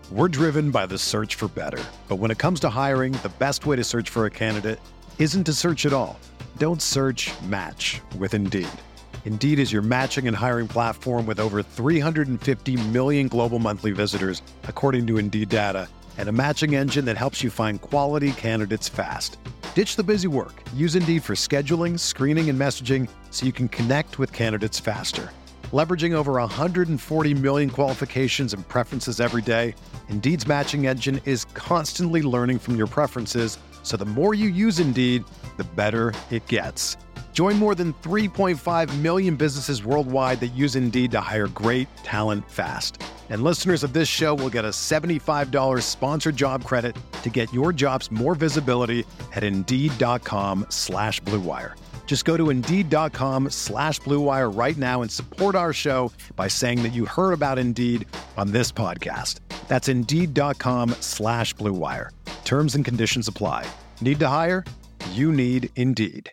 We're driven by the search for better. But when it comes to hiring, the best way to search for a candidate isn't to search at all. Don't search, match with Indeed. Indeed is your matching and hiring platform with over 350 million global monthly visitors, according to Indeed data, and a matching engine that helps you find quality candidates fast. Ditch the busy work. Use Indeed for scheduling, screening, and messaging so you can connect with candidates faster. Leveraging over 140 million qualifications and preferences every day, Indeed's matching engine is constantly learning from your preferences, so the more you use Indeed, the better it gets. Join more than 3.5 million businesses worldwide that use Indeed to hire great talent fast. And listeners of this show will get a $75 sponsored job credit to get your jobs more visibility at Indeed.com/Blue Wire. Just go to Indeed.com/Blue Wire right now and support our show by saying that you heard about Indeed on this podcast. That's Indeed.com/Blue Wire. Terms and conditions apply. Need to hire? You need Indeed.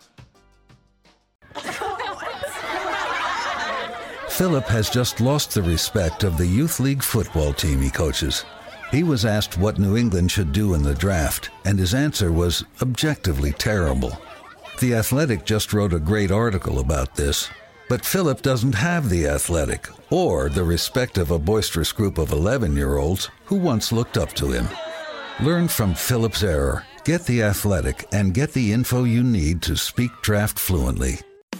Philip has just lost the respect of the Youth League football team he coaches. He was asked what New England should do in the draft, and his answer was objectively terrible. The Athletic just wrote a great article about this, but Philip doesn't have The Athletic or the respect of a boisterous group of 11-year-olds who once looked up to him. Learn from Philip's error. Get The Athletic and get the info you need to speak draft fluently.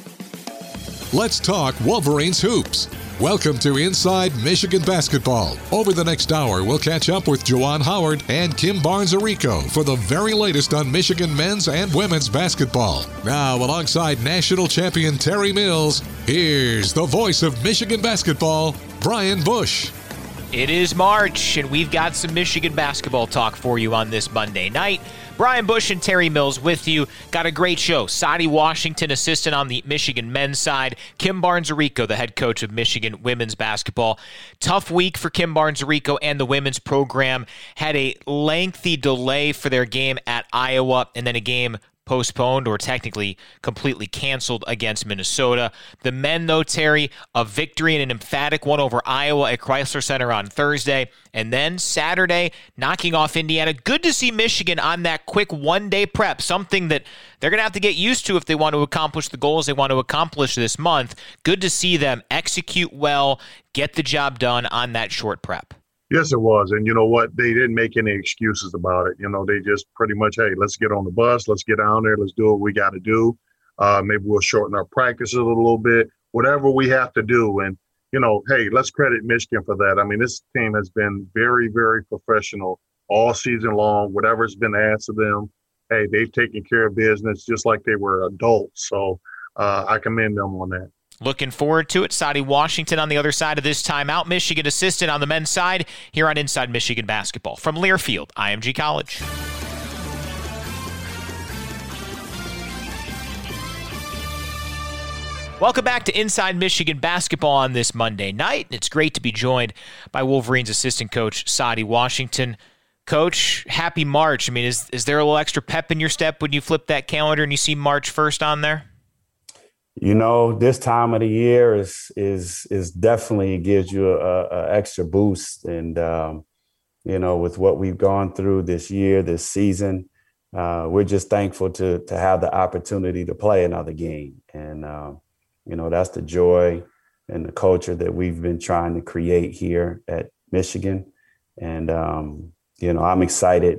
Let's talk Wolverines hoops. Welcome to Inside Michigan Basketball. Over the next hour, we'll catch up with Juwan Howard and Kim Barnes-Arico for the very latest on Michigan men's and women's basketball. Now, alongside national champion Terry Mills, here's the voice of Michigan basketball, Brian Bush. It is March, and we've got some Michigan basketball talk for you on this Monday night. Brian Bush and Terry Mills with you. Got a great show. Sadie Washington, assistant on the Michigan men's side. Kim Barnes-Arico, the head coach of Michigan women's basketball. Tough week for Kim Barnes-Arico and the women's program. Had a lengthy delay for their game at Iowa, and then a game postponed or technically completely canceled against Minnesota. The men, though, Terry, a victory and an emphatic one over Iowa at Chrysler Center on Thursday. And then Saturday, knocking off Indiana. Good to see Michigan on that quick one-day prep, something that they're going to have to get used to if they want to accomplish the goals they want to accomplish this month. Good to see them execute well, get the job done on that short prep. Yes, it was. And you know what? They didn't make any excuses about it. You know, they just pretty much, hey, let's get on the bus. Let's get down there. Let's do what we got to do. Maybe we'll shorten our practices a little bit, whatever we have to do. And, you know, hey, let's credit Michigan for that. I mean, this team has been very, very professional all season long. Whatever's been asked of them, hey, they've taken care of business just like they were adults. So I commend them on that. Looking forward to it. Sadie Washington on the other side of this timeout. Michigan assistant on the men's side here on Inside Michigan Basketball. From Learfield, IMG College. Welcome back to Inside Michigan Basketball on this Monday night. It's great to be joined by Wolverines assistant coach Sadie Washington. Coach, happy March. I mean, is there a little extra pep in your step when you flip that calendar and you see March 1st on there? You know, this time of the year is definitely gives you a extra boost. And, you know, with what we've gone through this year, this season, we're just thankful to have the opportunity to play another game. And, you know, that's the joy and the culture that we've been trying to create here at Michigan. And, you know, I'm excited,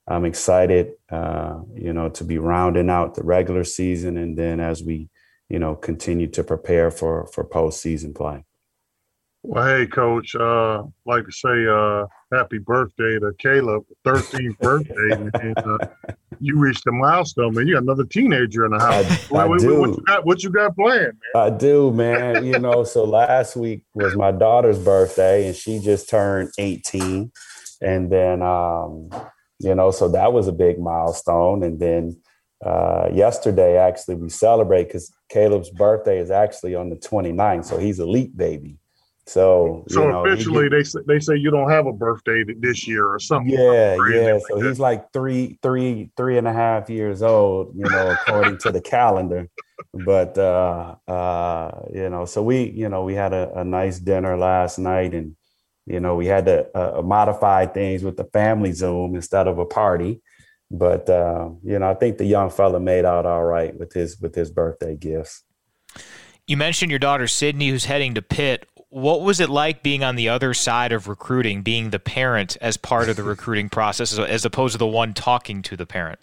you know, to be rounding out the regular season. And then as we, you know, continue to prepare for postseason play. Well, hey, Coach, like to say happy birthday to Caleb, 13th birthday. And you reached a milestone, man. You got another teenager in the house. I do. What you got planned, man? I do, man. You know, so last week was my daughter's birthday, and she just turned 18. And then, you know, so that was a big milestone. And then yesterday, actually, we celebrate because Caleb's birthday is actually on the 29th. So he's a leap baby. So you know, officially, they say you don't have a birthday this year or something. Yeah. So he's like three and a half years old, you know, according to the calendar. But you know, so we had a nice dinner last night, and We had to modify things with the family Zoom instead of a party. But, I think the young fella made out all right with his birthday gifts. You mentioned your daughter, Sydney, who's heading to Pitt. What was it like being on the other side of recruiting, being the parent as part of the recruiting process, as opposed to the one talking to the parent?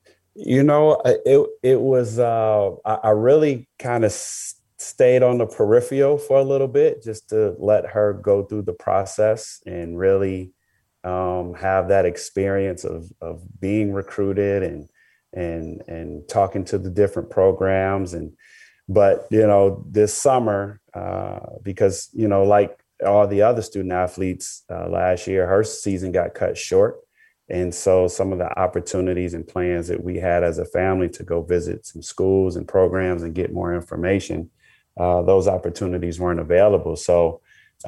It was, I really kind of stayed on the peripheral for a little bit just to let her go through the process and really have that experience of being recruited and talking to the different programs. But this summer, because, like all the other student athletes last year, her season got cut short. And so some of the opportunities and plans that we had as a family to go visit some schools and programs and get more information, those opportunities weren't available. So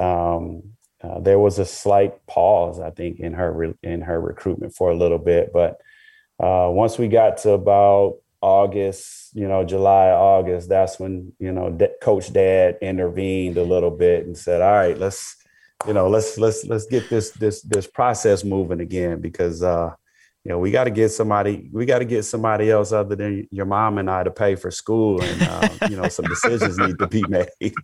there was a slight pause, I think, in her recruitment for a little bit. But once we got to about August, July, August, that's when, Coach Dad intervened a little bit and said, all right, let's get this process moving again, because, we got to get somebody else other than your mom and I to pay for school. And, some decisions need to be made. You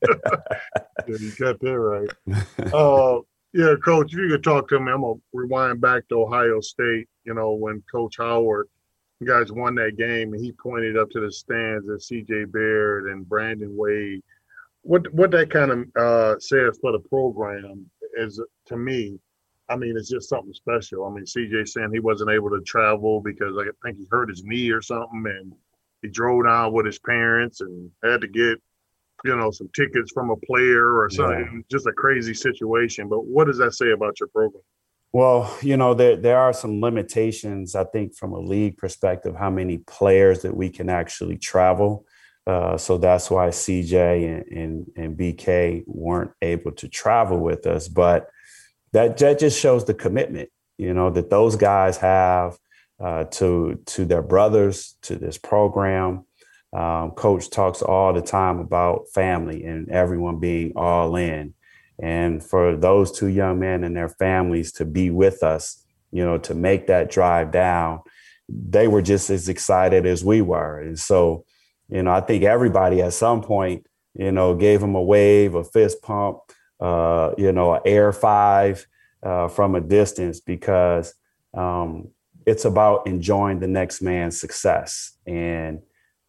got that right. Coach, if you could talk to me, I'm going to rewind back to Ohio State, when Coach Howard, you guys won that game, and he pointed up to the stands at C.J. Baird and Brandon Wade. What that kind of says for the program is, to me, it's just something special. C.J. saying he wasn't able to travel because I think he hurt his knee or something, and he drove down with his parents and had to get, some tickets from a player or something. Yeah. Just a crazy situation. But what does that say about your program? Well, there are some limitations, I think, from a league perspective, how many players that we can actually travel. So that's why CJ and BK weren't able to travel with us. But that just shows the commitment, that those guys have to their brothers, to this program. Coach talks all the time about family and everyone being all in. And for those two young men and their families to be with us, to make that drive down, they were just as excited as we were. And so, I think everybody at some point, gave them a wave, a fist pump, an air five from a distance, because it's about enjoying the next man's success. And,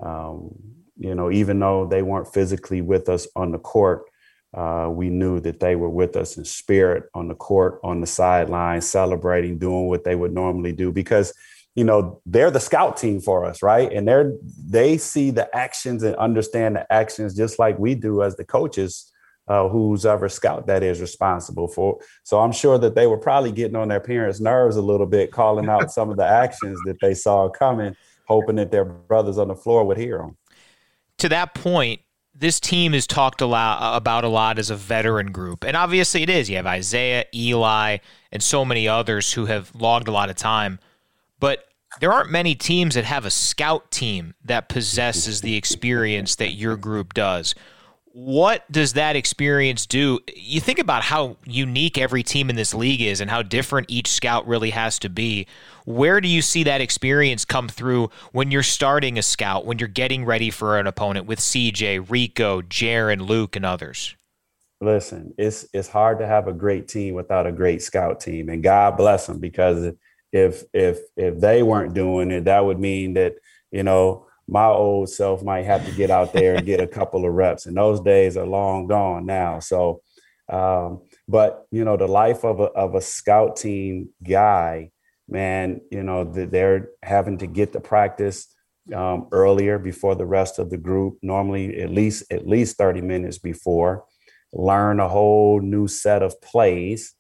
even though they weren't physically with us on the court, we knew that they were with us in spirit on the court, on the sideline, celebrating, doing what they would normally do, because, they're the scout team for us, right? And they see the actions and understand the actions just like we do as the coaches, whose ever scout that is responsible for. So I'm sure that they were probably getting on their parents' nerves a little bit, calling out some of the actions that they saw coming, hoping that their brothers on the floor would hear them. To that point, this team is talked about a lot as a veteran group. And obviously it is. You have Isaiah, Eli, and so many others who have logged a lot of time. But there aren't many teams that have a scout team that possesses the experience that your group does. What does that experience do? You think about how unique every team in this league is and how different each scout really has to be. Where do you see that experience come through when you're starting a scout, when you're getting ready for an opponent with CJ, Rico, Jaren, Luke, and others? Listen, it's hard to have a great team without a great scout team, and God bless them, because if they weren't doing it, that would mean that, my old self might have to get out there and get a couple of reps. And those days are long gone now. So, but, the life of a scout team guy, man, they're having to get to practice earlier before the rest of the group, normally at least 30 minutes before, learn a whole new set of plays,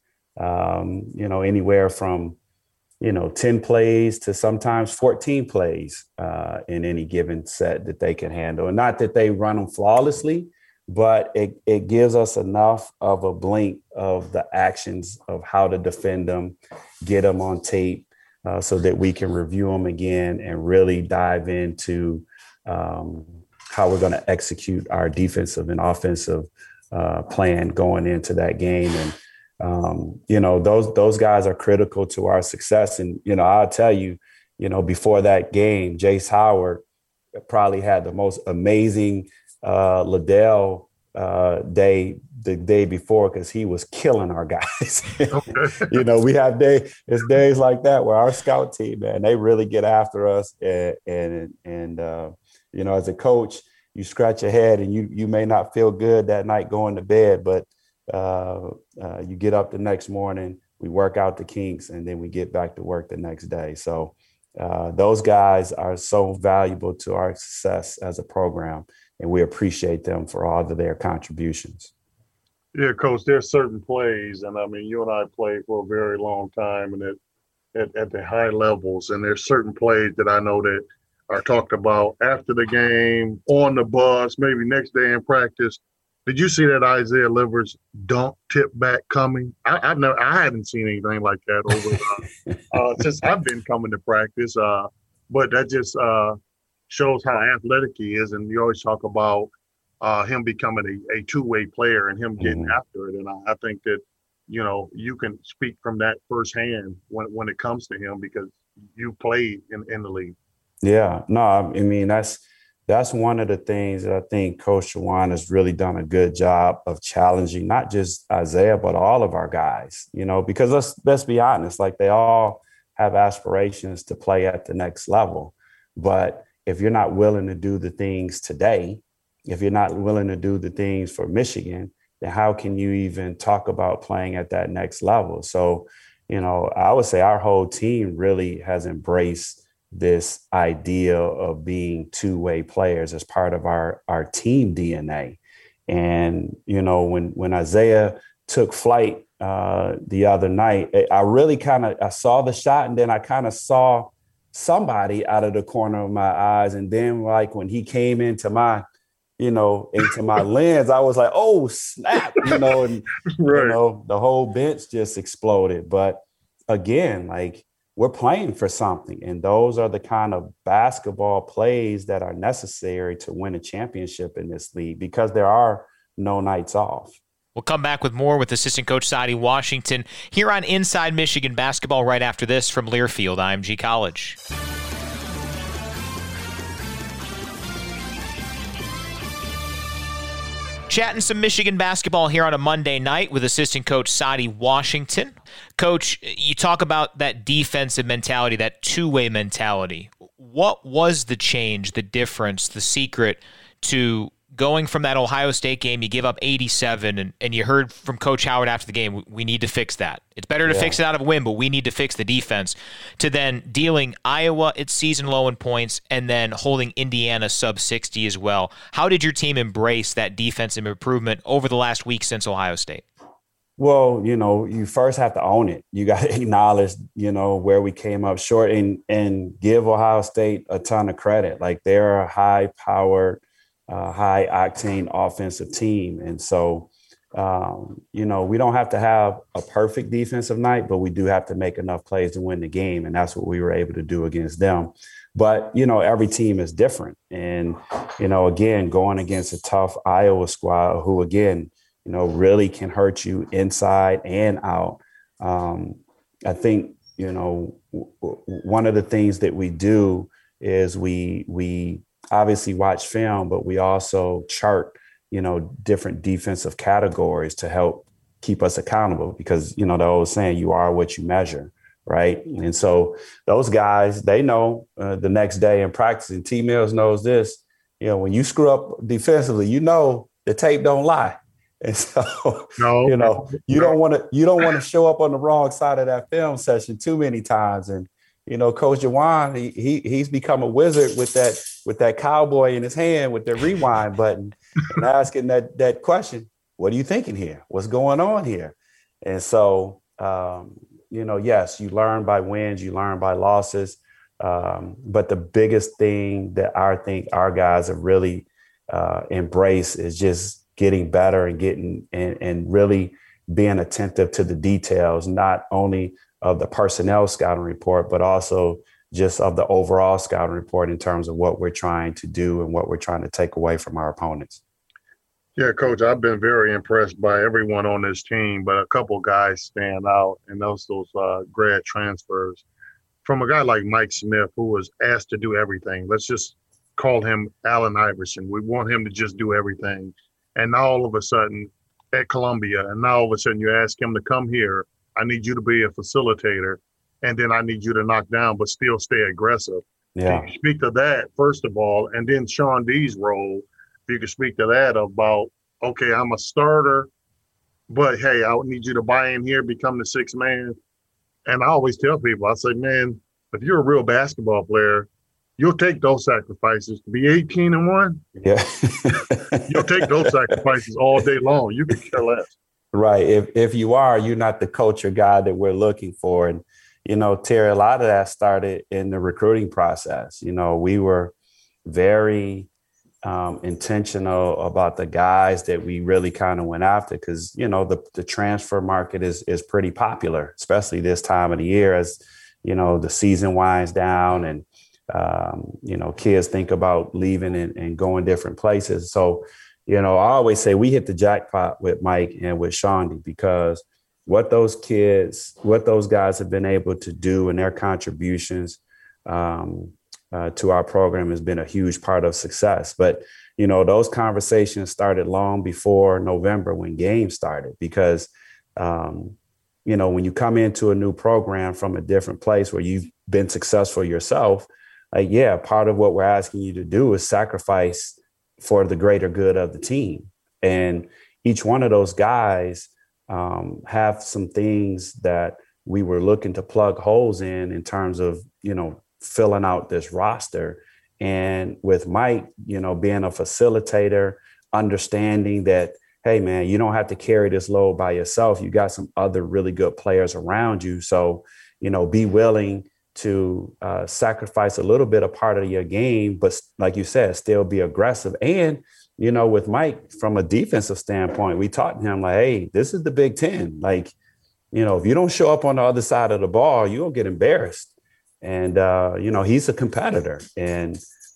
anywhere from 10 plays to sometimes 14 plays in any given set that they can handle. And not that they run them flawlessly, but it gives us enough of a blink of the actions of how to defend them, get them on tape so that we can review them again and really dive into how we're going to execute our defensive and offensive plan going into that game. And Those guys are critical to our success. And, I'll tell you, before that game, Jace Howard probably had the most amazing Liddell day the day before, because he was killing our guys. We have days like that where our scout team, man, they really get after us. And as a coach, you scratch your head and you may not feel good that night going to bed, but you get up the next morning, we work out the kinks, and then we get back to work the next day. So those guys are so valuable to our success as a program, and we appreciate them for all of their contributions. Yeah, Coach, there's certain plays, and I mean, you and I played for a very long time and at the high levels, and there's certain plays that I know that are talked about after the game, on the bus, maybe next day in practice. Did you see that Isaiah Livers dunk tip back coming? I haven't seen anything like that over since I've been coming to practice. But that just shows how athletic he is, and you always talk about him becoming a two-way player and him getting after it. And I think that, you can speak from that firsthand when it comes to him, because you played in the league. Yeah, no, I mean, that's one of the things that I think Coach Juwan has really done a good job of challenging, not just Isaiah, but all of our guys, because let's be honest, like, they all have aspirations to play at the next level. But if you're not willing to do the things today, if you're not willing to do the things for Michigan, then how can you even talk about playing at that next level? So, I would say our whole team really has embraced this idea of being two-way players as part of our team DNA. And, when Isaiah took flight the other night, I really I saw the shot, and then I kind of saw somebody out of the corner of my eyes. And then, like, when he came into my lens, I was like, oh, snap, and, right. The whole bench just exploded. But again, like, we're playing for something. And those are the kind of basketball plays that are necessary to win a championship in this league, because there are no nights off. We'll come back with more with assistant coach Sadie Washington here on Inside Michigan Basketball right after this from Learfield IMG College. Chatting some Michigan basketball here on a Monday night with assistant coach Sadie Washington. Coach, you talk about that defensive mentality, that two-way mentality. What was the change, the difference, the secret to going from that Ohio State game? You give up 87, and you heard from Coach Howard after the game, we need to fix that. It's better to fix it out of a win, but we need to fix the defense. To then dealing Iowa at season low in points, and then holding Indiana sub 60 as well. How did your team embrace that defensive improvement over the last week since Ohio State? Well, you first have to own it. You got to acknowledge, where we came up short, and give Ohio State a ton of credit. Like, they're a high-powered, high-octane offensive team. And so, we don't have to have a perfect defensive night, but we do have to make enough plays to win the game. And that's what we were able to do against them. But, every team is different. And, again, going against a tough Iowa squad who, again, really can hurt you inside and out. I think, one of the things that we do is we obviously watch film, but we also chart, different defensive categories to help keep us accountable, because, the old saying, you are what you measure, right? And so those guys, they know the next day in practice, and T. Mills knows this, when you screw up defensively, the tape don't lie. And so, you don't want to show up on the wrong side of that film session too many times. And, Coach Juwan, he's become a wizard with that cowboy in his hand with the rewind button and asking that question, what are you thinking here? What's going on here? And so, yes, you learn by wins, you learn by losses. But the biggest thing that I think our guys have really embraced is just getting better and getting and really being attentive to the details, not only of the personnel scouting report, but also just of the overall scouting report in terms of what we're trying to do and what we're trying to take away from our opponents. Yeah, Coach, I've been very impressed by everyone on this team, but a couple guys stand out, and those grad transfers. From a guy like Mike Smith, who was asked to do everything. Let's just call him Allen Iverson. We want him to just do everything. And now all of a sudden at Columbia, and now all of a sudden you ask him to come here. I need you to be a facilitator, and then I need you to knock down, but still stay aggressive. Yeah. Can you speak to that, first of all, and then Sean D's role, if you could speak to that about, okay, I'm a starter, but hey, I need you to buy in here, become the sixth man. And I always tell people, I say, man, if you're a real basketball player, you'll take those sacrifices. To be 18-1, yeah, you'll take those sacrifices all day long. You can care less. Right. If you are, you're not the coach or guy that we're looking for. And, Terry, a lot of that started in the recruiting process. We were very intentional about the guys that we really kind of went after because, the transfer market is pretty popular, especially this time of the year as, the season winds down and, kids think about leaving and going different places. So, I always say we hit the jackpot with Mike and with Shawnee because what those guys have been able to do and their contributions to our program has been a huge part of success. But, those conversations started long before November when games started because, when you come into a new program from a different place where you've been successful yourself, part of what we're asking you to do is sacrifice for the greater good of the team. And each one of those guys have some things that we were looking to plug holes in terms of, filling out this roster. And with Mike, being a facilitator, understanding that, hey, man, you don't have to carry this load by yourself. You got some other really good players around you. So, be willing to sacrifice a little bit of part of your game, but like you said, still be aggressive. And, with Mike, from a defensive standpoint, we taught him like, hey, this is the Big Ten. Like, if you don't show up on the other side of the ball, you won't get embarrassed. And, he's a competitor and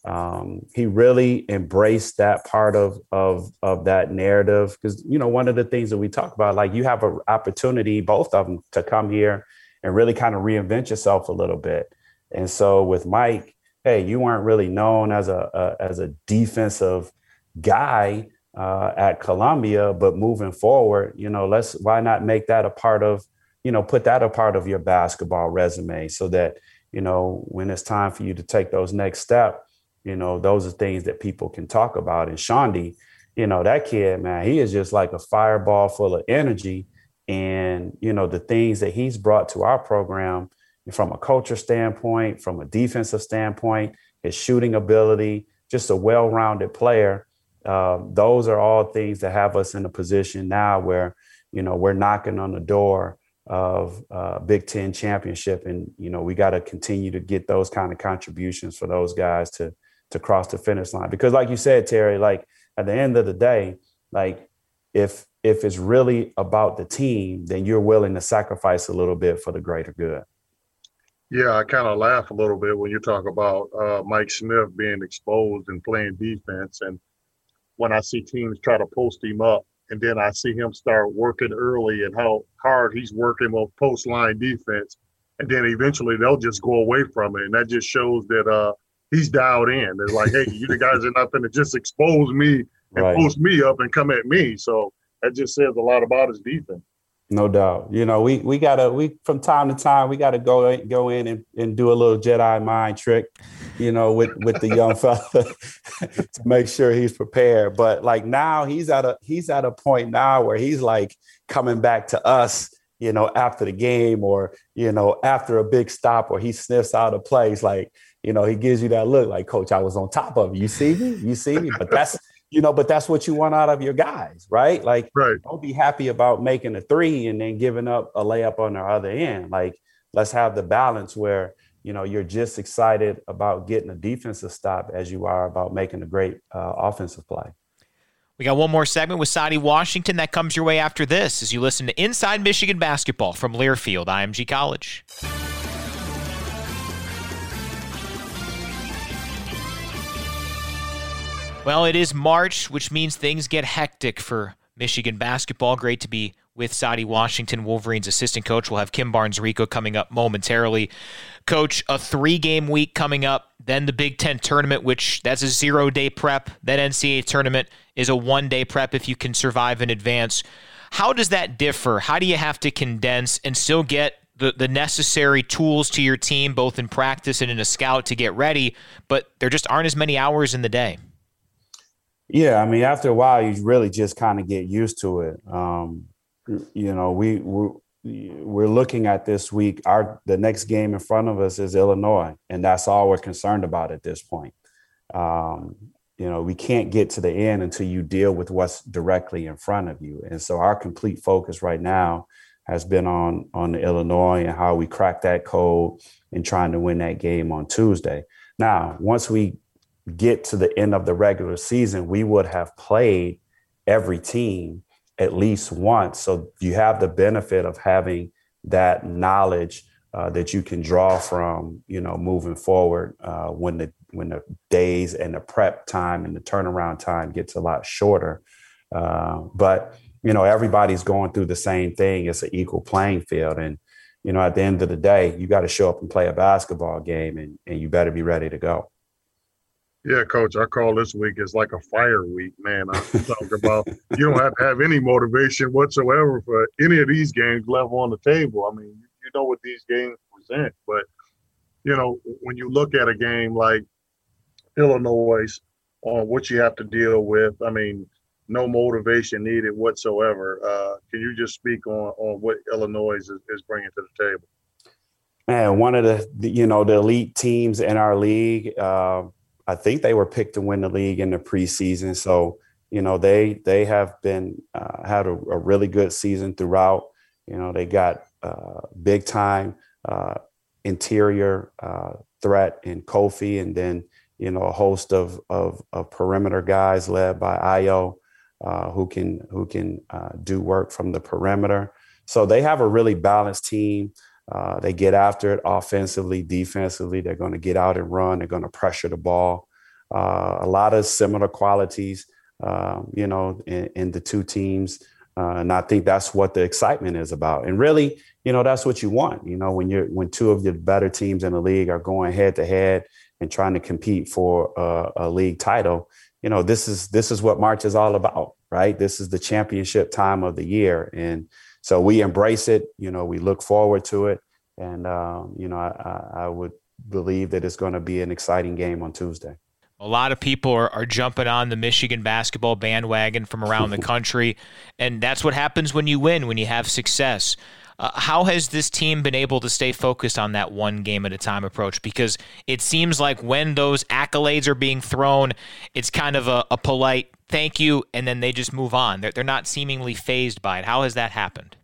he really embraced that part of that narrative. Because, one of the things that we talk about, like you have an opportunity, both of them, to come here and really kind of reinvent yourself a little bit. And so with Mike, hey, you weren't really known as a defensive guy at Columbia, but moving forward, why not make that a part of, put that a part of your basketball resume so that, when it's time for you to take those next steps, those are things that people can talk about. And Shawnee, that kid, man, he is just like a fireball full of energy. And, the things that he's brought to our program from a culture standpoint, from a defensive standpoint, his shooting ability, just a well-rounded player. Those are all things that have us in a position now where, we're knocking on the door of Big Ten championship. And, we got to continue to get those kind of contributions for those guys to cross the finish line. Because like you said, Terry, like at the end of the day, like if it's really about the team, then you're willing to sacrifice a little bit for the greater good. Yeah, I kind of laugh a little bit when you talk about Mike Smith being exposed and playing defense. And when I see teams try to post him up, and then I see him start working early and how hard he's working on post-line defense, and then eventually they'll just go away from it. And that just shows that he's dialed in. It's like, hey, you guys are not going to just expose me and post me up and come at me. So that just says a lot about his defense. No doubt. We from time to time, we got to go in and do a little Jedi mind trick, with the young fella to make sure he's prepared. But like now he's at a point now where he's like coming back to us, after the game or, after a big stop or he sniffs out a place, like, he gives you that look like, Coach, I was on top of you. You see me? But that's what you want out of your guys, right? Like, Don't be happy about making a three and then giving up a layup on the other end. Like, let's have the balance where, you're just excited about getting a defensive stop as you are about making a great offensive play. We got one more segment with Sadie Washington that comes your way after this as you listen to Inside Michigan Basketball from Learfield IMG College. Well, it is March, which means things get hectic for Michigan basketball. Great to be with Saddi Washington, Wolverines assistant coach. We'll have Kim Barnes-Rico coming up momentarily. Coach, a 3-game week coming up, then the Big Ten tournament, which that's a 0-day prep. Then NCAA tournament is a 1-day prep if you can survive in advance. How does that differ? How do you have to condense and still get the necessary tools to your team, both in practice and in a scout, to get ready, but there just aren't as many hours in the day? Yeah, I mean, after a while, you really just kind of get used to it. We're looking at this week. The next game in front of us is Illinois, and that's all we're concerned about at this point. We can't get to the end until you deal with what's directly in front of you. And so our complete focus right now has been on the Illinois and how we crack that code and trying to win that game on Tuesday. Now, once we get to the end of the regular season, we would have played every team at least once. So you have the benefit of having that knowledge that you can draw from, moving forward when the days and the prep time and the turnaround time gets a lot shorter. But everybody's going through the same thing. It's an equal playing field. And, at the end of the day, you got to show up and play a basketball game, and you better be ready to go. Yeah, Coach, I call this week is like a fire week, man. I'm talking about you don't have to have any motivation whatsoever for any of these games left on the table. I mean, you know what these games present. But, when you look at a game like Illinois on what you have to deal with, I mean, no motivation needed whatsoever. Can you just speak on what Illinois is bringing to the table? Man, one of the elite teams in our league, I think they were picked to win the league in the preseason. So, they have been had a really good season throughout. They got big time interior threat in Kofi, and then, a host of perimeter guys led by Ayo who can do work from the perimeter. So they have a really balanced team. They get after it offensively, defensively. They're going to get out and run. They're going to pressure the ball. A lot of similar qualities, in the two teams. And I think that's what the excitement is about. And really, that's what you want. When two of the better teams in the league are going head to head and trying to compete for a league title, this is what March is all about, right? This is the championship time of the year. And so we embrace it, we look forward to it. And, I would believe that it's going to be an exciting game on Tuesday. A lot of people are jumping on the Michigan basketball bandwagon from around the country, and that's what happens when you win, when you have success. How has this team been able to stay focused on that one game at a time approach? Because it seems like when those accolades are being thrown, it's kind of a polite thank you, and then they just move on. They're not seemingly fazed by it. How has that happened?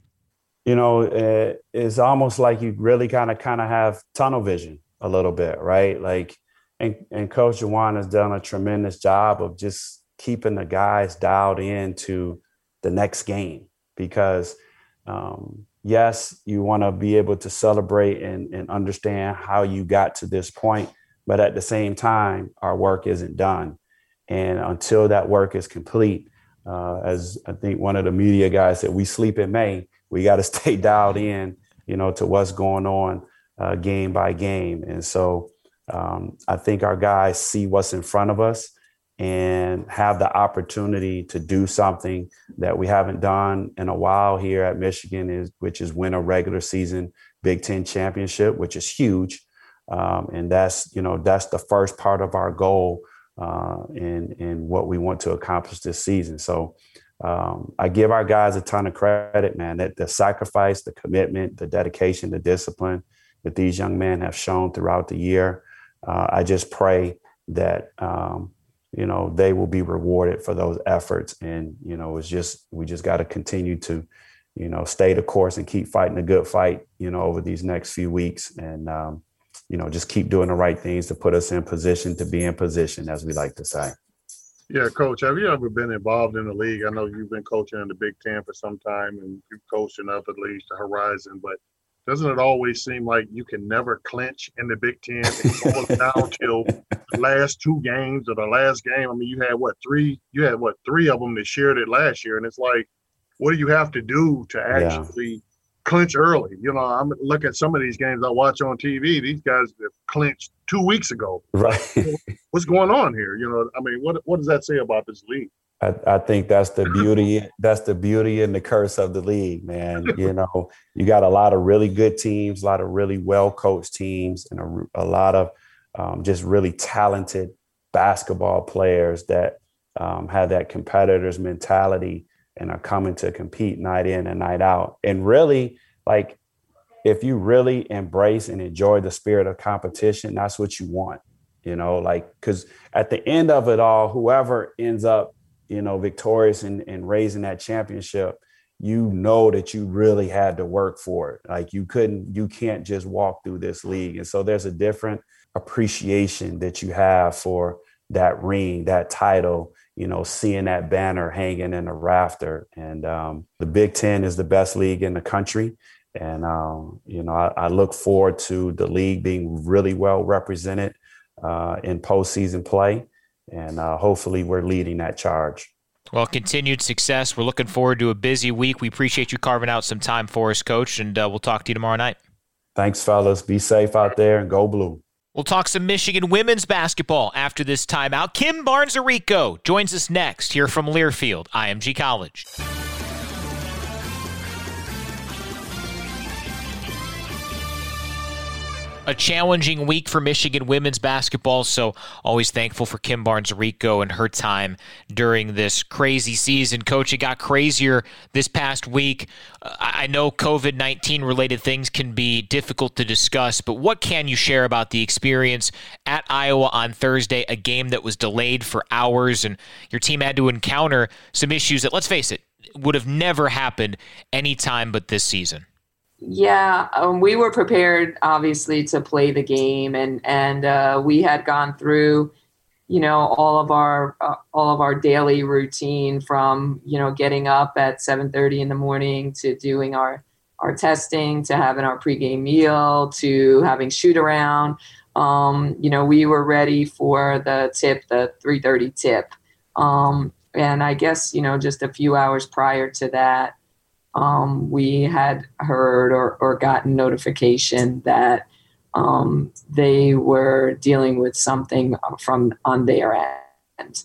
It's almost like you really kind of have tunnel vision a little bit, right? Like, and Coach Juwan has done a tremendous job of just keeping the guys dialed into the next game because, yes, you want to be able to celebrate and understand how you got to this point, but at the same time, our work isn't done. And until that work is complete, as I think one of the media guys said, we sleep in May. We got to stay dialed in, to what's going on game by game. And so I think our guys see what's in front of us and have the opportunity to do something that we haven't done in a while here at Michigan, which is win a regular season Big Ten championship, which is huge. And that's the first part of our goal in what we want to accomplish this season. So I give our guys a ton of credit, man, that the sacrifice, the commitment, the dedication, the discipline that these young men have shown throughout the year. I just pray that, they will be rewarded for those efforts. And, we just got to continue to, stay the course and keep fighting a good fight, over these next few weeks and, just keep doing the right things to put us in position to be in position, as we like to say. Yeah, Coach, have you ever been involved in the league? I know you've been coaching in the Big Ten for some time and you've coached in other leagues, the Horizon, but doesn't it always seem like you can never clinch in the Big Ten? It boils down till the last two games or the last game. I mean, you had three of them that shared it last year, and it's like, what do you have to do to actually clinch early? You know, I'm looking at some of these games I watch on TV. These guys have clinched 2 weeks ago. Right. What's going on here? You know, I mean, what does that say about this league? I think that's the beauty. That's the beauty and the curse of the league, man. You know, you got a lot of really good teams, a lot of really well-coached teams, and a lot of just really talented basketball players that have that competitor's mentality and are coming to compete night in and night out. And really, like, if you really embrace and enjoy the spirit of competition, that's what you want, you know, like, because at the end of it all, whoever ends up, you know, victorious and raising that championship, you know that you really had to work for it. Like, you can't just walk through this league. And so there's a different appreciation that you have for that ring, that title, you know, seeing that banner hanging in a rafter. And the Big Ten is the best league in the country. And, you know, I look forward to the league being really well represented in postseason play. And hopefully we're leading that charge. Well, continued success. We're looking forward to a busy week. We appreciate you carving out some time for us, Coach, and we'll talk to you tomorrow night. Thanks, fellas. Be safe out there and go blue. We'll talk some Michigan women's basketball after this timeout. Kim Barnes-Arico joins us next here from Learfield, IMG College. A challenging week for Michigan women's basketball, so always thankful for Kim Barnes-Arico and her time during this crazy season. Coach, it got crazier this past week. I know COVID-19 related things can be difficult to discuss, but what can you share about the experience at Iowa on Thursday, a game that was delayed for hours, and your team had to encounter some issues that, let's face it, would have never happened any time but this season? Yeah, we were prepared, obviously, to play the game, and we had gone through, you know, all of our daily routine, from, you know, getting up at 7:30 in the morning to doing our testing, to having our pregame meal, to having shoot around. You know, we were ready for the 3:30 tip, and I guess, you know, just a few hours prior to that, we had heard or gotten notification that they were dealing with something on their end.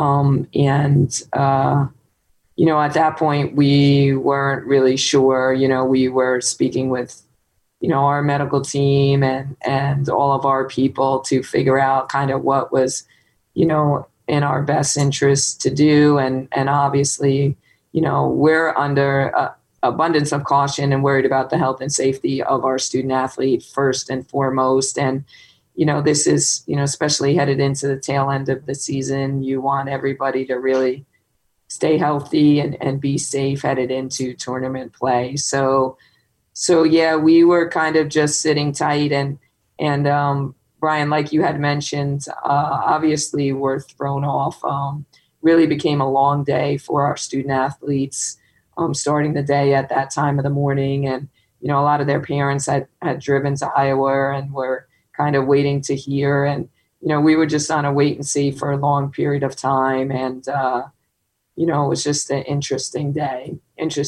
You know, at that point, we weren't really sure. You know, we were speaking with, you know, our medical team and all of our people to figure out kind of what was, you know, in our best interest to do. And obviously, you know, we're under abundance of caution and worried about the health and safety of our student athlete first and foremost. And, you know, this is, you know, especially headed into the tail end of the season, you want everybody to really stay healthy and be safe headed into tournament play. So yeah, we were kind of just sitting tight and Brian, like you had mentioned, obviously we're thrown off. Really became a long day for our student athletes, starting the day at that time of the morning. And, you know, a lot of their parents had driven to Iowa and were kind of waiting to hear. And, you know, we were just on a wait and see for a long period of time. And, you know, it was just an interesting day,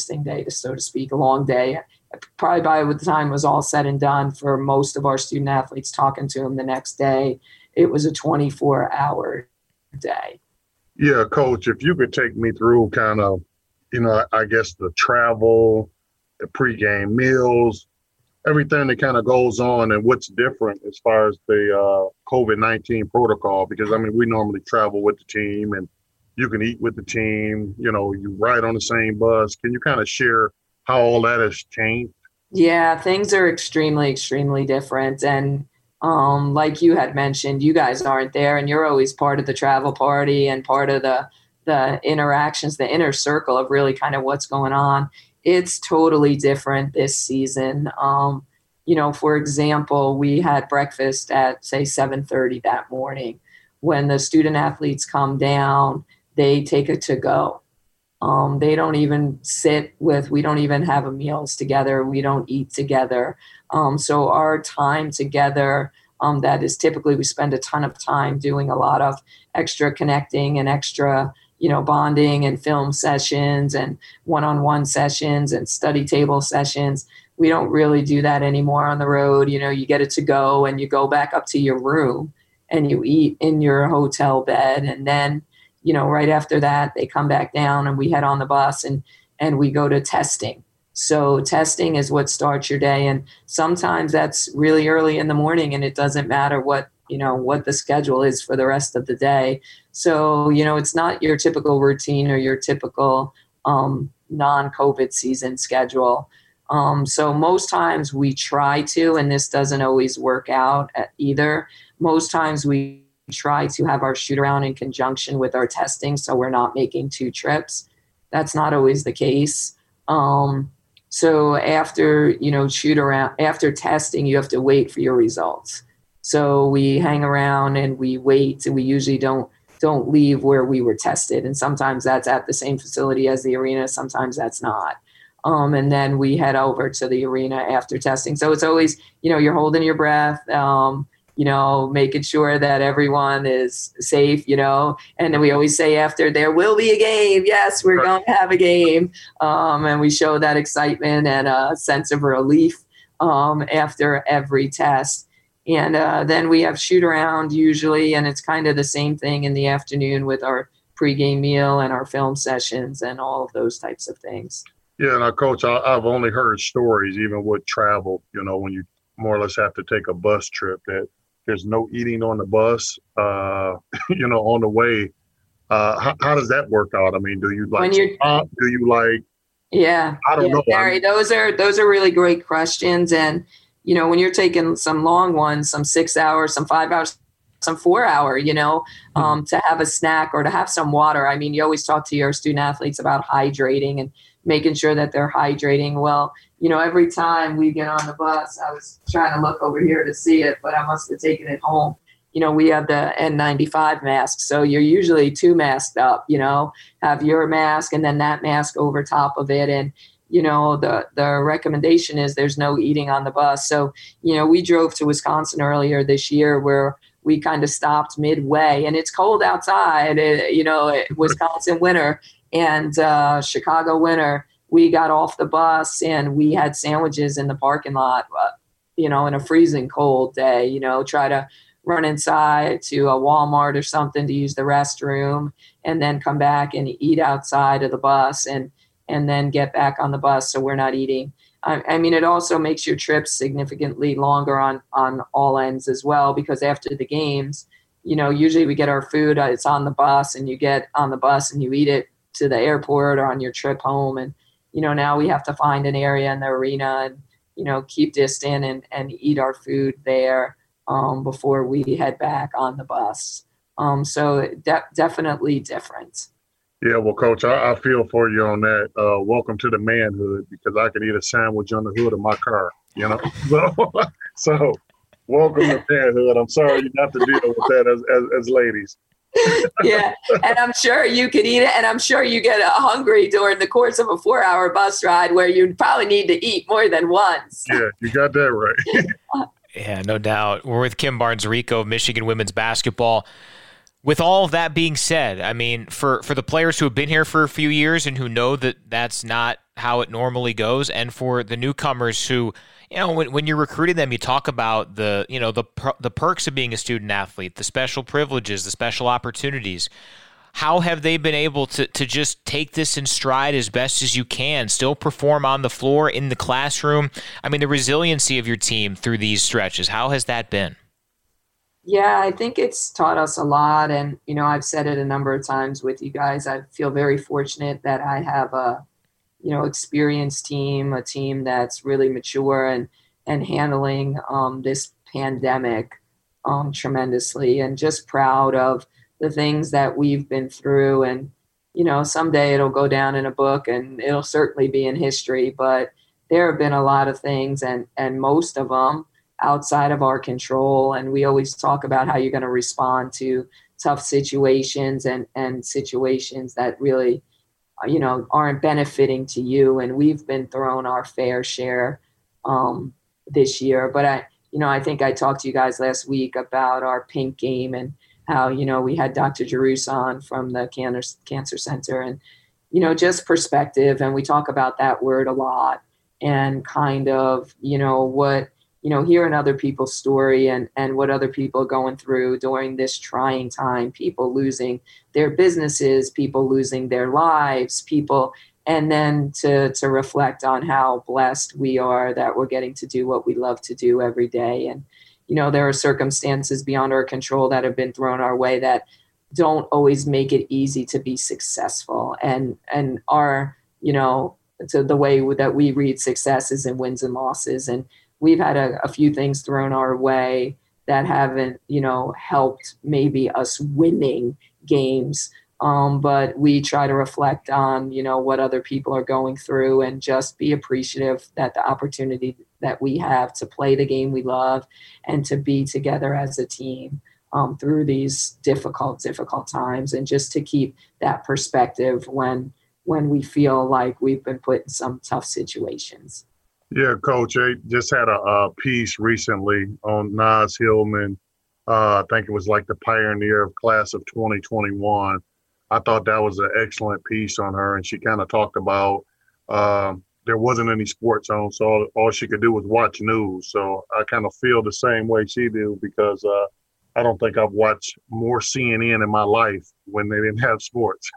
so to speak, a long day. Probably by the time it was all said and done for most of our student athletes, talking to them the next day, it was a 24-hour day. Yeah, Coach, if you could take me through kind of, you know, I guess the travel, the pregame meals, everything that kind of goes on and what's different as far as the COVID-19 protocol, because, I mean, we normally travel with the team and you can eat with the team, you know, you ride on the same bus. Can you kind of share how all that has changed? Yeah, things are extremely, extremely different. And like you had mentioned, you guys aren't there and you're always part of the travel party and part of the interactions, the inner circle of really kind of what's going on. It's totally different this season. You know, for example, we had breakfast at, say, 7:30 that morning. When the student athletes come down, they take it to go. They don't even we don't even have meals together. We don't eat together. So our time together, that is typically we spend a ton of time doing a lot of extra connecting and extra, bonding and film sessions and one-on-one sessions and study table sessions. We don't really do that anymore on the road. You get it to go and you go back up to your room and you eat in your hotel bed. And then, right after that, they come back down and we head on the bus and we go to testing. So testing is what starts your day. And sometimes that's really early in the morning and it doesn't matter what the schedule is for the rest of the day. So, it's not your typical routine or your typical non-COVID season schedule. So most times we try to, and this doesn't always work out either. Most times we try to have our shoot around in conjunction with our testing, so we're not making 2 trips. That's not always the case. So after, shoot around, after testing, you have to wait for your results. So we hang around and we wait, and we usually don't leave where we were tested. And sometimes that's at the same facility as the arena. Sometimes that's not. And then we head over to the arena after testing. So it's always, you're holding your breath, making sure that everyone is safe, and then we always say after, there will be a game. Yes, we're going to have a game. And we show that excitement and a sense of relief after every test. And then we have shoot around usually, and it's kind of the same thing in the afternoon with our pregame meal and our film sessions and all of those types of things. Yeah, and Coach, I've only heard stories, even with travel, when you more or less have to take a bus trip, that there's no eating on the bus, on the way. How does that work out? I mean, do you like Yeah, I don't know. Barry, those are really great questions. And, when you're taking some long ones, some 6 hours, some 5 hours, some 4 hour, to have a snack or to have some water. I mean, you always talk to your student athletes about hydrating and making sure that they're hydrating. Well, every time we get on the bus, I was trying to look over here to see it, but I must have taken it home. We have the N95 mask. So you're usually 2 masked up, have your mask and then that mask over top of it. And, the recommendation is there's no eating on the bus. So, we drove to Wisconsin earlier this year where we kind of stopped midway, and it's cold outside, Wisconsin winter and Chicago winter. We got off the bus and we had sandwiches in the parking lot, in a freezing cold day, try to run inside to a Walmart or something to use the restroom and then come back and eat outside of the bus and then get back on the bus. So we're not eating. I mean, it also makes your trips significantly longer on all ends as well, because after the games, usually we get our food, it's on the bus, and you get on the bus and you eat it to the airport or on your trip home. And, now we have to find an area in the arena and, keep distant and eat our food there before we head back on the bus. So definitely different. Yeah, well, Coach, I feel for you on that. Welcome to the manhood, because I could eat a sandwich on the hood of my car, So welcome to manhood. I'm sorry you have to deal with that as ladies. Yeah, and I'm sure you could eat it, and I'm sure you get hungry during the course of a 4-hour bus ride where you probably need to eat more than once. Yeah, you got that right. Yeah, no doubt. We're with Kim Barnes-Arico, Michigan women's basketball. With all of that being said, I mean, for the players who have been here for a few years and who know that that's not how it normally goes, and for the newcomers who, when you're recruiting them, you talk about the perks of being a student athlete, the special privileges, the special opportunities. How have they been able to just take this in stride as best as you can, still perform on the floor, in the classroom? I mean, the resiliency of your team through these stretches, how has that been? Yeah, I think it's taught us a lot. And, I've said it a number of times with you guys. I feel very fortunate that I have a, experienced team, a team that's really mature and handling this pandemic tremendously, and just proud of the things that we've been through. And, someday it'll go down in a book and it'll certainly be in history. But there have been a lot of things, and most of them outside of our control. And we always talk about how you're going to respond to tough situations and situations that really aren't benefiting to you. And we've been thrown our fair share this year. But I think I talked to you guys last week about our pink game and how, we had Dr. Jerus on from the Cancer Center and, just perspective. And we talk about that word a lot and kind of, what, hearing other people's story and what other people are going through during this trying time, people losing their businesses, people losing their lives, and then to reflect on how blessed we are that we're getting to do what we love to do every day. And, there are circumstances beyond our control that have been thrown our way that don't always make it easy to be successful. And our, to the way that we read success is in wins and losses. And we've had a few things thrown our way that haven't, helped maybe us winning games. But we try to reflect on, what other people are going through and just be appreciative that the opportunity that we have to play the game we love and to be together as a team through these difficult times, and just to keep that perspective when we feel like we've been put in some tough situations. Yeah, Coach, I just had a piece recently on Naz Hillman. I think it was like the pioneer of class of 2021. I thought that was an excellent piece on her, and she kind of talked about there wasn't any sports on, so all she could do was watch news. So I kind of feel the same way she do, because I don't think I've watched more CNN in my life when they didn't have sports.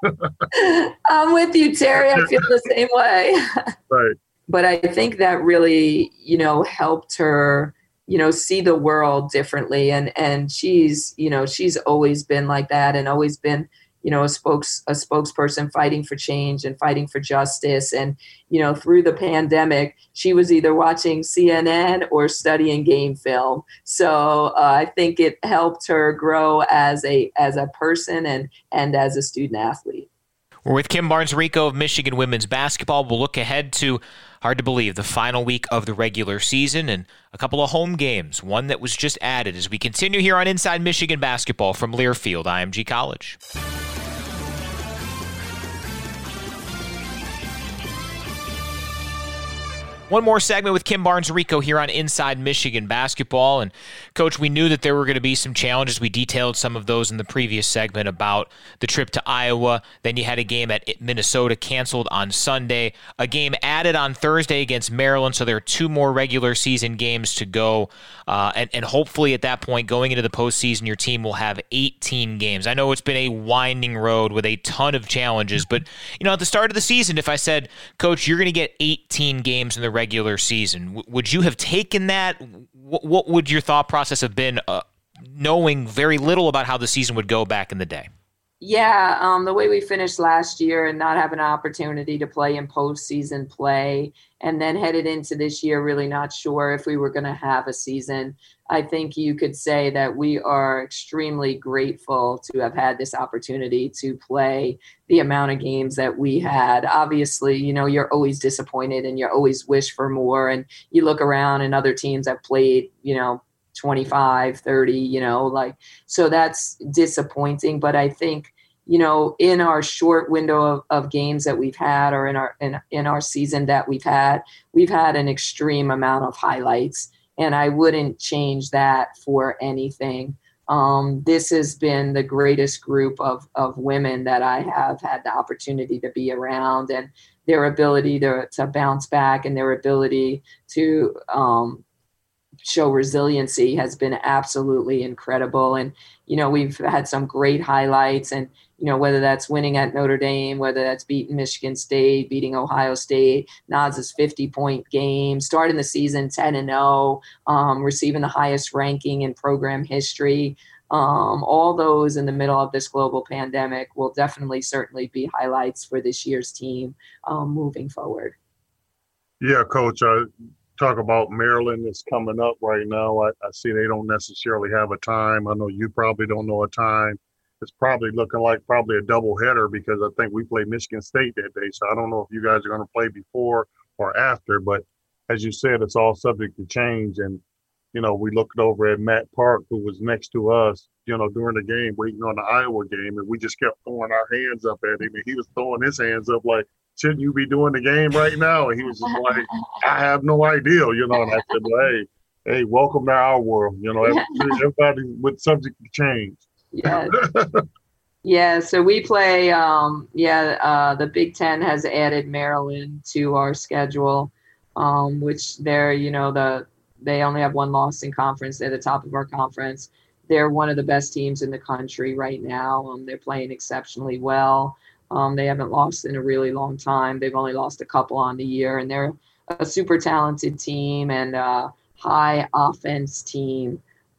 I'm with you, Terry. I feel the same way. Right. But I think that really, helped her, see the world differently. And she's always been like that and always been, a spokesperson fighting for change and fighting for justice. And, through the pandemic, she was either watching CNN or studying game film. So I think it helped her grow as a person and as a student athlete. We're with Kim Barnes-Rico of Michigan women's basketball. We'll look ahead to, hard to believe, the final week of the regular season and a couple of home games, one that was just added, as we continue here on Inside Michigan Basketball from Learfield IMG College. One more segment with Kim Barnes-Rico here on Inside Michigan Basketball. And, Coach, we knew that there were going to be some challenges. We detailed some of those in the previous segment about the trip to Iowa. Then you had a game at Minnesota canceled on Sunday, a game added on Thursday against Maryland. So there are two more regular season games to go. And hopefully at that point, going into the postseason, your team will have 18 games. I know it's been a winding road with a ton of challenges, but, at the start of the season, if I said, Coach, you're going to get 18 games in the regular season, would you have taken that? What would your thought process have been, knowing very little about how the season would go back in the day? Yeah, the way we finished last year and not having an opportunity to play in postseason play, and then headed into this year really not sure if we were going to have a season. I think you could say that we are extremely grateful to have had this opportunity to play the amount of games that we had. Obviously, you're always disappointed and you always wish for more. And you look around and other teams have played, 25, 30, so that's disappointing. But I think, in our short window of games that we've had, or in our season that we've had an extreme amount of highlights. And I wouldn't change that for anything. This has been the greatest group of women that I have had the opportunity to be around, and their ability to bounce back and their ability to show resiliency has been absolutely incredible. And, we've had some great highlights, and, whether that's winning at Notre Dame, whether that's beating Michigan State, beating Ohio State, Naz's 50-point game, starting the season 10-0, receiving the highest ranking in program history. All those in the middle of this global pandemic will definitely, certainly be highlights for this year's team moving forward. Yeah, Coach, talk about Maryland that's coming up right now. I see they don't necessarily have a time. I know you probably don't know a time. It's probably looking like a double header, because I think we play Michigan State that day. So I don't know if you guys are going to play before or after, but as you said, it's all subject to change. And we looked over at Matt Park, who was next to us, during the game, waiting on the Iowa game, and we just kept throwing our hands up at him, and he was throwing his hands up like, shouldn't you be doing the game right now? And he was just like, I have no idea, and I said, well, hey, welcome to our world. Everybody with subject to change. Yeah. Yeah, so we play, the Big Ten has added Maryland to our schedule, which they're, they only have one loss in conference. They're the top of our conference. They're one of the best teams in the country right now. They're playing exceptionally well. They haven't lost in a really long time. They've only lost a couple on the year, and they're a super talented team and a high offense team.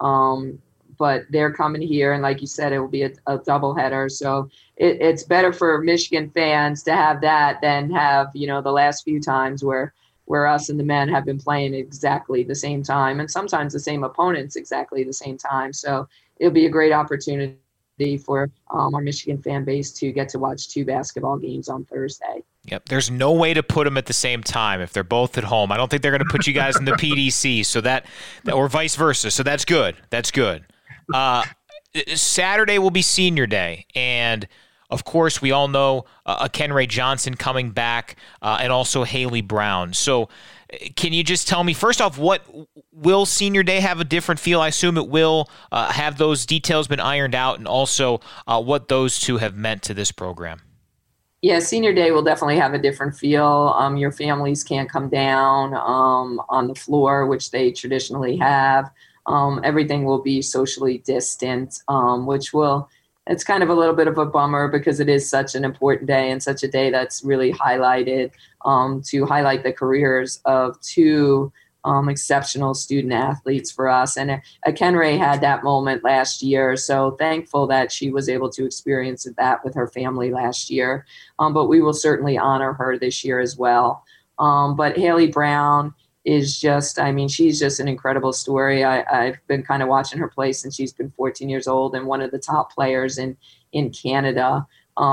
But they're coming here, and like you said, it will be a doubleheader. So it's better for Michigan fans to have that than have, the last few times where us and the men have been playing exactly the same time, and sometimes the same opponents exactly the same time. So it'll be a great opportunity for our Michigan fan base to get to watch 2 basketball games on Thursday. Yep, there's no way to put them at the same time if they're both at home. I don't think they're going to put you guys in the PDC, so that or vice versa. So that's good. That's good. Saturday will be senior day, and of course we all know Kenray Johnson coming back and also Haley Brown. So can you just tell me, first off, what will senior day have a different feel? I assume it will. Have those details been ironed out, and also what those two have meant to this program? Yeah, senior day will definitely have a different feel. Your families can't come down on the floor, which they traditionally have. Everything will be socially distant, it's kind of a little bit of a bummer because it is such an important day and such a day that's really highlighted to highlight the careers of 2 exceptional student athletes for us. And Kenray had that moment last year, so thankful that she was able to experience that with her family last year. But we will certainly honor her this year as well. But Haley Brown is just, she's just an incredible story. I've been kind of watching her play since she's been 14 years old and one of the top players in Canada.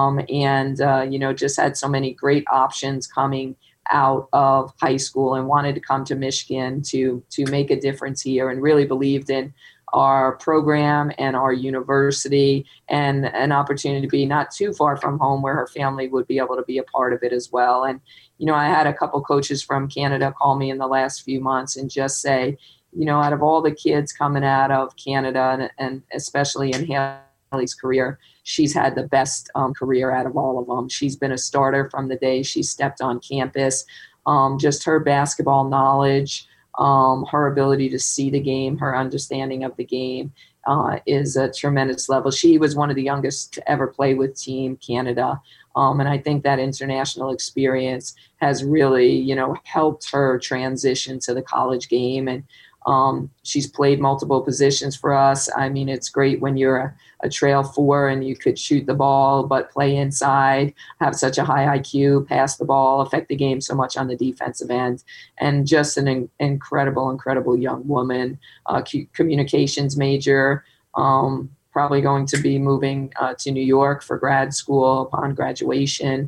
Just had so many great options coming out of high school and wanted to come to Michigan to make a difference here, and really believed in our program and our university, and an opportunity to be not too far from home where her family would be able to be a part of it as well. And, I had a couple coaches from Canada call me in the last few months and just say, out of all the kids coming out of Canada, and especially in Haley's career, she's had the best career out of all of them. She's been a starter from the day she stepped on campus. Just her basketball knowledge, her ability to see the game, her understanding of the game is a tremendous level. She was one of the youngest to ever play with Team Canada. And I think that international experience has really, helped her transition to the college game. And she's played multiple positions for us. It's great when you're a trail 4 and you could shoot the ball, but play inside, have such a high IQ, pass the ball, affect the game so much on the defensive end. And just an incredible young woman, communications major, probably going to be moving to New York for grad school upon graduation,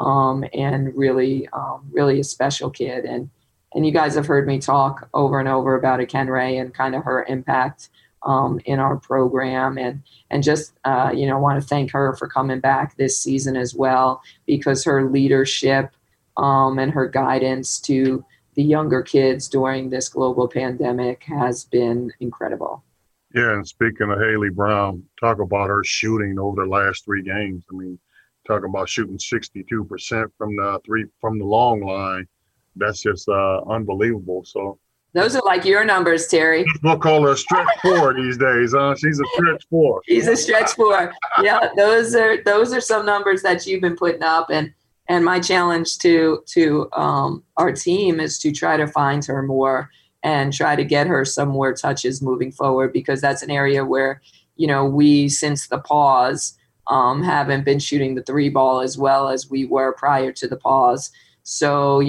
and really a special kid. And you guys have heard me talk over and over about Kenray and kind of her impact in our program, and just want to thank her for coming back this season as well, because her leadership and her guidance to the younger kids during this global pandemic has been incredible. Yeah, and speaking of Haley Brown, talk about her shooting over the last 3 games. Talk about shooting 62% from the long line. That's just unbelievable. So those are like your numbers, Terry. We'll call her a stretch 4 these days, huh? She's a stretch 4. She's a stretch 4. Yeah, those are some numbers that you've been putting up, and my challenge to our team is to try to find her more and try to get her some more touches moving forward, because that's an area where, we, since the pause, haven't been shooting the 3 ball as well as we were prior to the pause. So,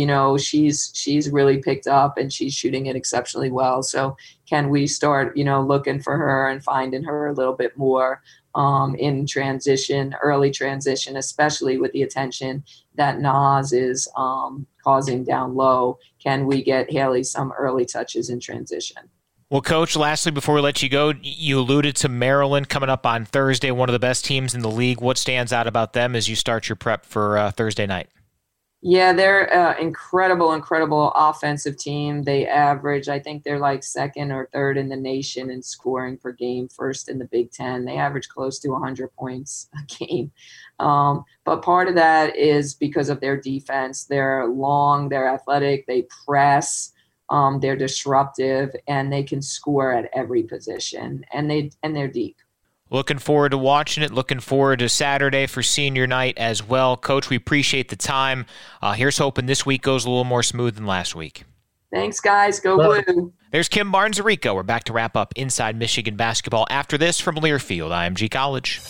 she's really picked up and she's shooting it exceptionally well. So can we start, looking for her and finding her a little bit more in transition, early transition, especially with the attention that Nas is causing down low? Can we get Haley some early touches in transition? Well, Coach, lastly, before we let you go, you alluded to Maryland coming up on Thursday, one of the best teams in the league. What stands out about them as you start your prep for Thursday night? Yeah, they're an incredible offensive team. They average, I think they're like second or third in the nation in scoring per game, first in the Big Ten. They average close to 100 points a game. But part of that is because of their defense. They're long, they're athletic, they press. They're disruptive, and they can score at every position, and they're deep. Looking forward to watching it. Looking forward to Saturday for senior night as well. Coach, we appreciate the time. Here's hoping this week goes a little more smooth than last week. Thanks, guys. Go Blue. There's Kim Barnes-Arico. We're back to wrap up Inside Michigan Basketball after this from Learfield, IMG College.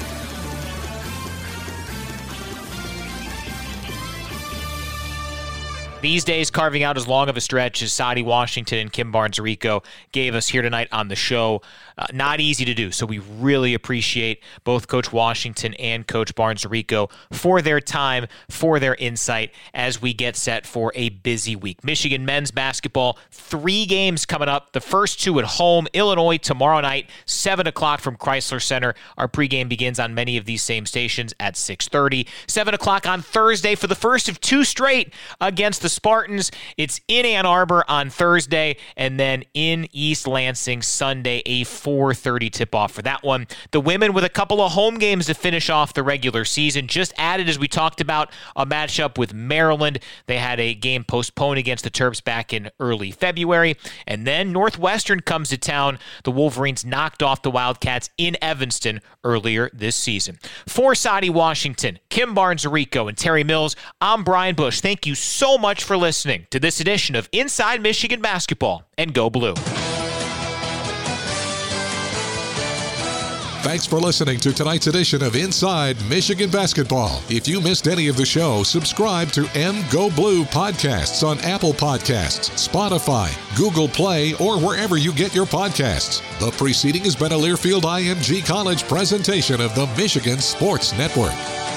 These days, carving out as long of a stretch as Sadie Washington and Kim Barnes-Arico gave us here tonight on the show, not easy to do. So we really appreciate both Coach Washington and Coach Barnes-Arico for their time, for their insight as we get set for a busy week. Michigan men's basketball, 3 games coming up. The first 2 at home, Illinois tomorrow night, 7 o'clock from Chrysler Center. Our pregame begins on many of these same stations at 6:30. 7 o'clock on Thursday for the first of 2 straight against the Spartans. It's in Ann Arbor on Thursday, and then in East Lansing Sunday, a 4:30 tip-off for that one. The women with a couple of home games to finish off the regular season. Just added, as we talked about, a matchup with Maryland. They had a game postponed against the Terps back in early February. And then Northwestern comes to town. The Wolverines knocked off the Wildcats in Evanston earlier this season. For Sadie Washington, Kim Barnes-Arico, and Terry Mills, I'm Brian Bush. Thank you so much for listening to this edition of Inside Michigan Basketball, and Go Blue. Thanks for listening to tonight's edition of Inside Michigan Basketball. If you missed any of the show, subscribe to Go Blue Podcasts on Apple Podcasts, Spotify, Google Play, or wherever you get your podcasts. The preceding has been a Learfield IMG College presentation of the Michigan Sports Network.